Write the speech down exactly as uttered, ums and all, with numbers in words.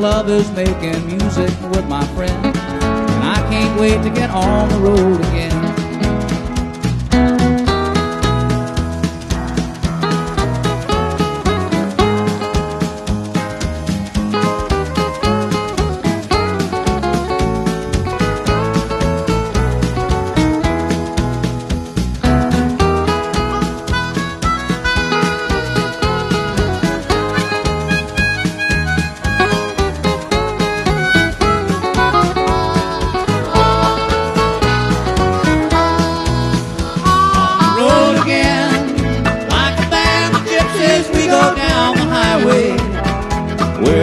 love is making music with my friend, and I can't wait to get on the road again.